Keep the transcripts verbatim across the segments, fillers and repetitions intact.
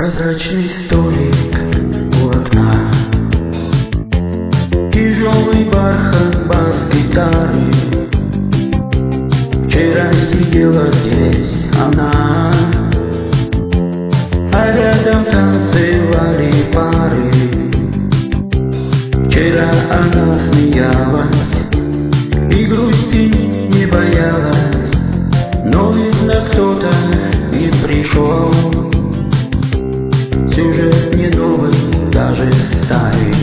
Прозрачный столик у окна, тяжелый бархат бас-гитары. Вчера сидела здесь она, а рядом танцевали пары. Вчера она смеялась и грусти не боялась, но видно кто-то не пришел. Сюжет не новый, даже старый.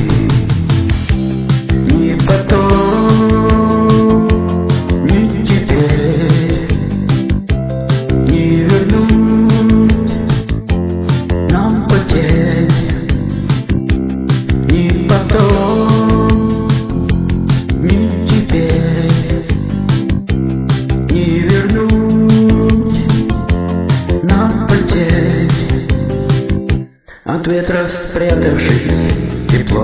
Ни потом, ни теперь не вернуть нам потерь. Ни потом, ни теперь не вернуть нам потерь. От ветра спрятавшись тепло,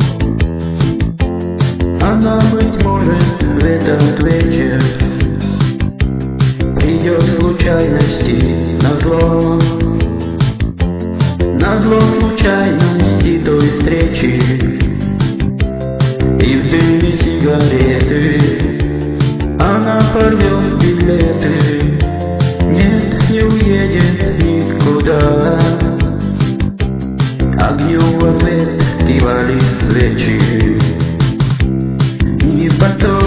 она, быть может, в этот вечер придет случайности назло, назло случайности той встречи. И в дыме сигареты она порвет билеты. Нет, не уедет никуда. Огню в ответ кивали свечи. Ни потом,